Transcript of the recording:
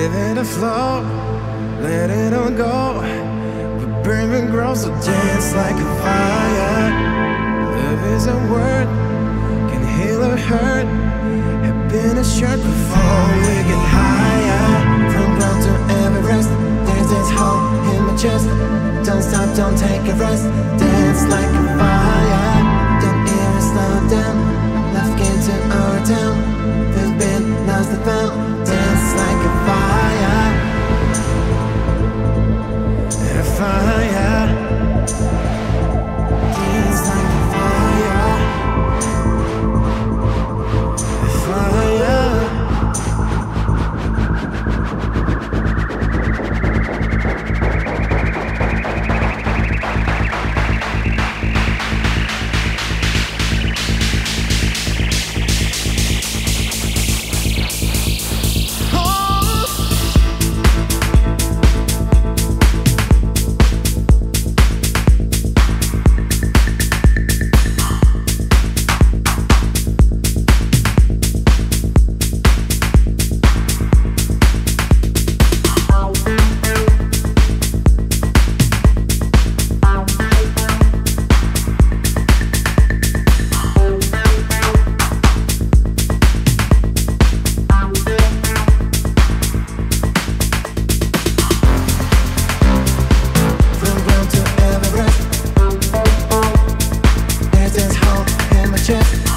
Give it a flow, let it all go. But burning grows, so dance like a fire. Love is a word, can heal or hurt. Have been a shirt before we get higher. From ground to Everest, there's this hope in my chest. Don't stop, don't take a rest. Dance like a fire. Don't ever slow down. Love came to our town. We've been lost and found. Dance like a fire. A fire. Dance like a fire. A fire. Chest.